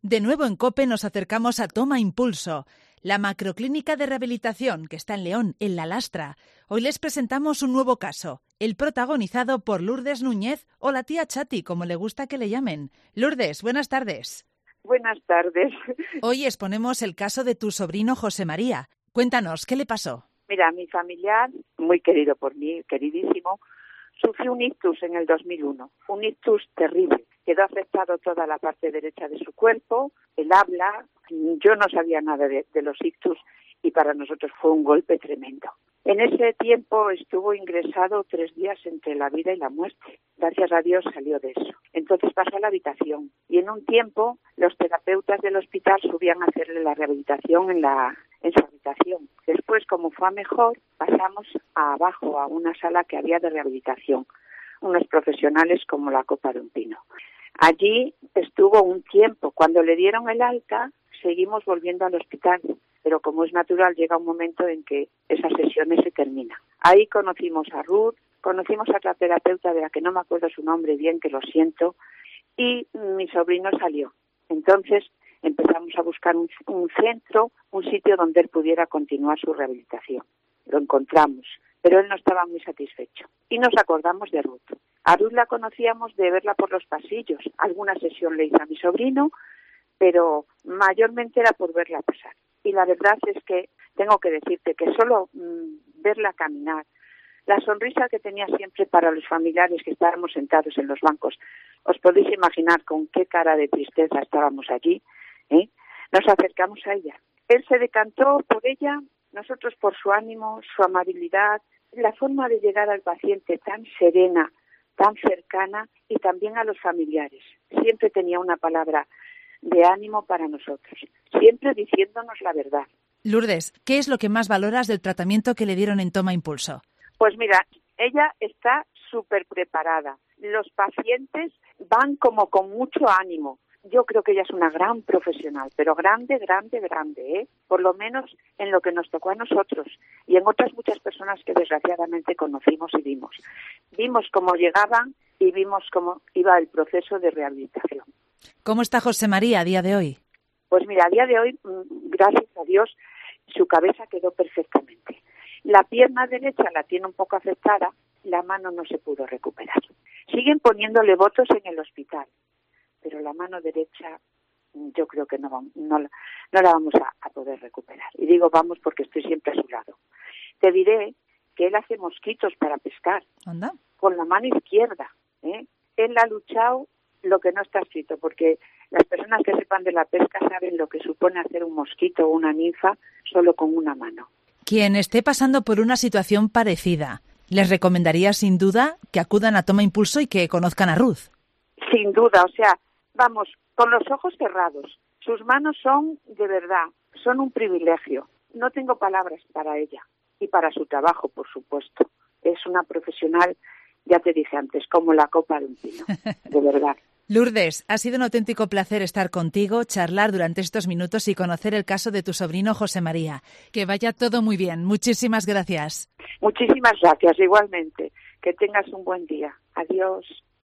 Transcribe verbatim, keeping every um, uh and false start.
De nuevo en COPE nos acercamos a Toma Impulso, la macroclínica de rehabilitación que está en León, en La Lastra. Hoy les presentamos un nuevo caso, el protagonizado por Lourdes Núñez o la tía Chati, como le gusta que le llamen. Lourdes, buenas tardes. Buenas tardes. Hoy exponemos el caso de tu sobrino José María. Cuéntanos, ¿qué le pasó? Mira, mi familiar, muy querido por mí, queridísimo, sufrió un ictus en el dos mil uno, un ictus terrible. Quedó afectado toda la parte derecha de su cuerpo, el habla. Yo no sabía nada de, de los ictus y para nosotros fue un golpe tremendo. En ese tiempo estuvo ingresado tres días entre la vida y la muerte. Gracias a Dios salió de eso. Entonces pasó a la habitación y en un tiempo los terapeutas del hospital subían a hacerle la rehabilitación en la en su habitación. Después, como fue a mejor, pasamos a abajo a una sala que había de rehabilitación, unos profesionales como la copa de un pino. Allí estuvo un tiempo. Cuando le dieron el alta, seguimos volviendo al hospital, pero como es natural, llega un momento en que esas sesiones se terminan. Ahí conocimos a Ruth, conocimos a otra terapeuta de la que no me acuerdo su nombre bien, que lo siento, y mi sobrino salió. Entonces empezamos a buscar un, un centro, un sitio donde él pudiera continuar su rehabilitación. Lo encontramos, pero él no estaba muy satisfecho. Y nos acordamos de Ruth. A Ruth la conocíamos de verla por los pasillos. Alguna sesión le hizo a mi sobrino, pero mayormente era por verla pasar. Y la verdad es que tengo que decirte que solo mmm, verla caminar, la sonrisa que tenía siempre para los familiares que estábamos sentados en los bancos, os podéis imaginar con qué cara de tristeza estábamos allí, ¿eh? Nos acercamos a ella. Él se decantó por ella, nosotros por su ánimo, su amabilidad, la forma de llegar al paciente tan serena, tan cercana, y también a los familiares. Siempre tenía una palabra de ánimo para nosotros, siempre diciéndonos la verdad. Lourdes, ¿qué es lo que más valoras del tratamiento que le dieron en Toma Impulso? Pues mira, ella está súper preparada. Los pacientes van como con mucho ánimo. Yo creo que ella es una gran profesional, pero grande, grande, grande, ¿eh? Por lo menos en lo que nos tocó a nosotros y en otras muchas personas que desgraciadamente conocimos y vimos. Vimos cómo llegaban y vimos cómo iba el proceso de rehabilitación. ¿Cómo está José María a día de hoy? Pues mira, a día de hoy, gracias a Dios, su cabeza quedó perfectamente. La pierna derecha la tiene un poco afectada, la mano no se pudo recuperar. Siguen poniéndole votos en el hospital, pero la mano derecha yo creo que no, vamos, no, no la vamos a, a poder recuperar. Y digo vamos porque estoy siempre a su lado. Te diré que él hace mosquitos para pescar. ¿Anda? Con la mano izquierda, ¿eh? Él ha luchado lo que no está escrito, porque las personas que sepan de la pesca saben lo que supone hacer un mosquito o una ninfa solo con una mano. Quien esté pasando por una situación parecida, les recomendaría sin duda que acudan a Toma Impulso y que conozcan a Ruth. Sin duda, o sea, vamos, con los ojos cerrados. Sus manos son, de verdad, son un privilegio. No tengo palabras para ella y para su trabajo, por supuesto. Es una profesional, ya te dije antes, como la copa de un pino, de verdad. Lourdes, ha sido un auténtico placer estar contigo, charlar durante estos minutos y conocer el caso de tu sobrino José María. Que vaya todo muy bien. Muchísimas gracias. Muchísimas gracias, igualmente. Que tengas un buen día. Adiós.